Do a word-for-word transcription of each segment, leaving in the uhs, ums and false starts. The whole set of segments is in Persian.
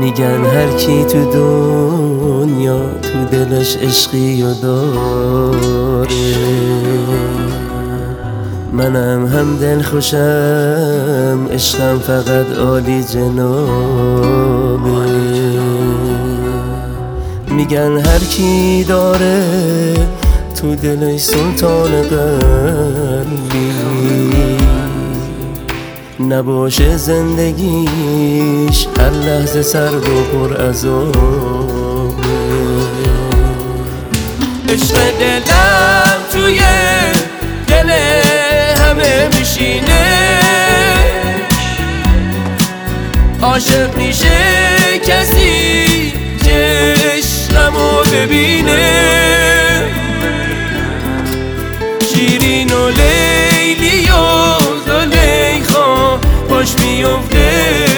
میگن هر کی تو دنیا تو دلش عشقی و داره، منم هم دل خوشم عشقم فقط عالی جنابه. میگن هر کی داره تو دلش سلطان قلبی، نباشه زندگیش هر لحظه سرد و پر عذابه. عشق دلم توی دل همه میشینه، عاشق میشه کسی که عشقمو ببینه. شیرین و لیلی و زلیخا باش میفته،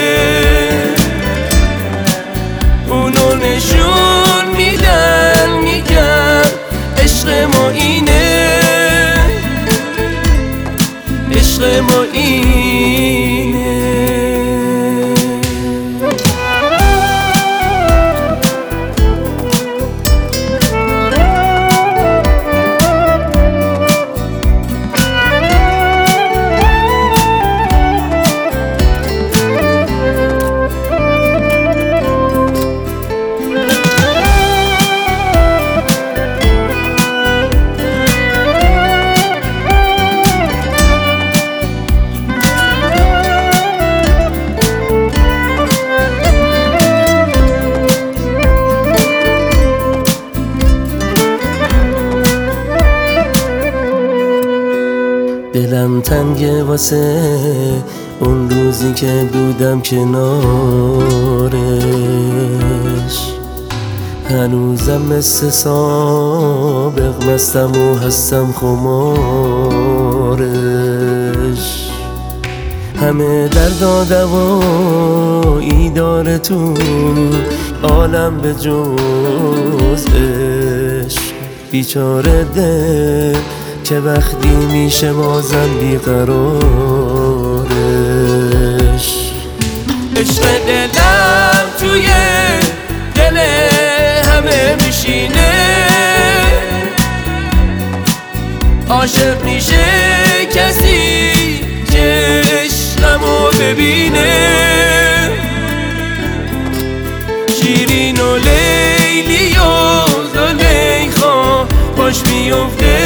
اونو نشون میدن میگن عشق ما اینه، عشق ما اینه. دلم تنگه واسه اون روزی که بودم کنارش، هنوزم مثل سابق مستم و هستم خمارش. همه درد و دوایی داره تو عالم به جز عشق، بیچاره دل که وقتی میشه بازم بیقرارش. عشق دلم توی دل همه میشینه، عاشق میشه کسی که عشقمو ببینه. شیرین و لیلی و زلیخا باش میفته،